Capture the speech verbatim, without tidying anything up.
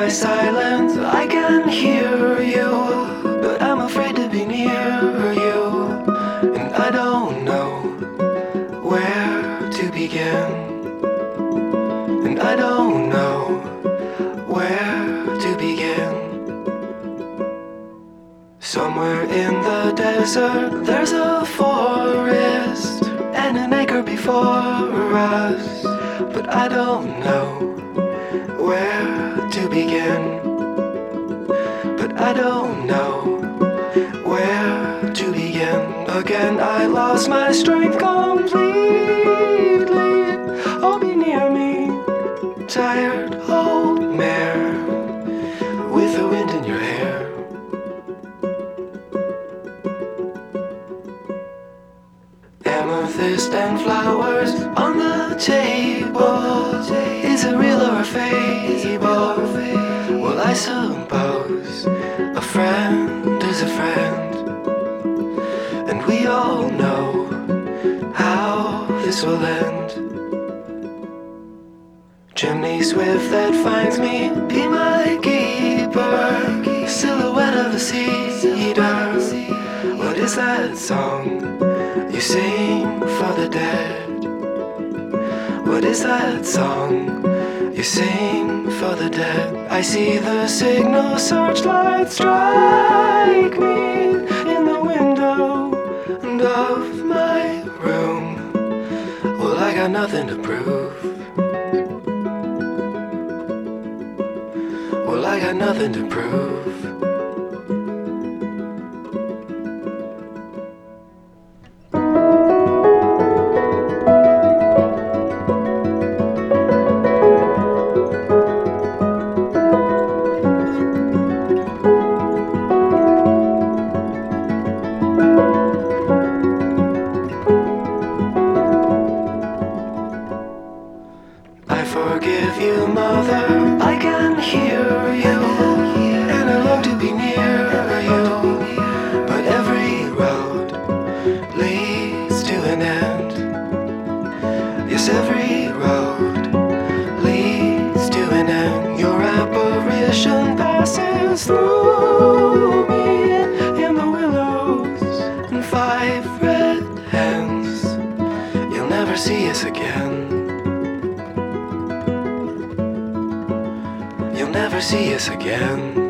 my silence, I can hear you, but I'm afraid to be near you, and I don't know where to begin, and I don't know where to begin. Somewhere in the desert there's a forest and an acre before us, but I don't know where to begin, but I don't know where to begin. Again I lost my strength completely. Oh, be near me, tired old mare with the wind in your hair. Amethyst and flowers on the table. Is it real or a fable? Well, I suppose a friend is a friend, and we all know how this will end. Chimney swift that finds me, be my keeper. Silhouette of a cedar. What is that song you sing for the dead? What is that song you sing for the dead? I see the signal searchlight strike me in the window of my room. Well, I got nothing to prove. Well, I got nothing to prove. I forgive you, mother, I can hear you, and I long to be near you, but every road leads to an end. Yes, every road leads to an end. Your apparition passes through me in the willows and five red hens. You'll never see us again. You'll never see us again.